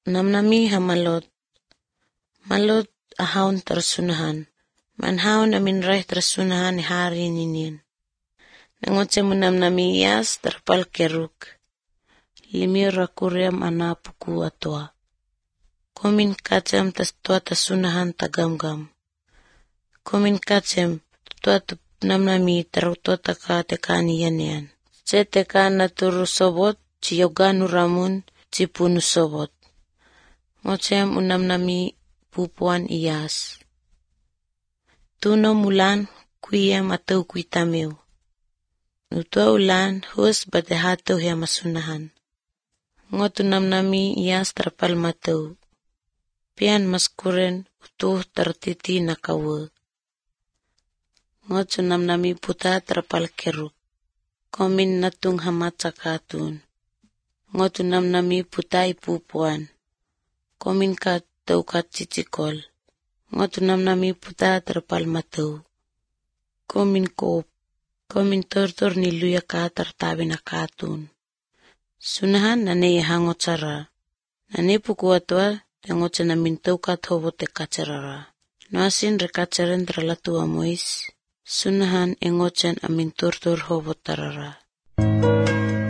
namnami hamalot. Malot ahaun tersunahan. Manhaun amin reh tersunahan hari ninin. Nangoce munamnami yas terpal keruk. Limir rakuriam anapuku atua. Komin kacem tas tua tasunahan tagamgam. Komin kacem tua namnami tarutua taka tekani yan. Ce teka naturu sobot, ciyoganu ramun, cipunu sobot. Ngocem unamnami pupuan iyas. Tuno mulan kuyem atau kuitameu. Nutua ulan hus batehatu hea masunahan. Ngotu namnami iyas terpal matau. Pian maskuren utuh tertiti nakawa. Ngotu namnami puta terpal keruk. Komin natung hamat sakatun. Ngotu namnami puta ipupuan. Komin kat taukat cicikol. Ngotu namnami puta terpal matau. Komin kop. Komin tortor niluya ka tertabi nakatun. Sunahan nane hangot cara. Nane pukuatua tengoce namin taukat hobot tekacerara. Noasin rekaceren terlatu amois. Sunahan engocen amin tortor hobot tarara.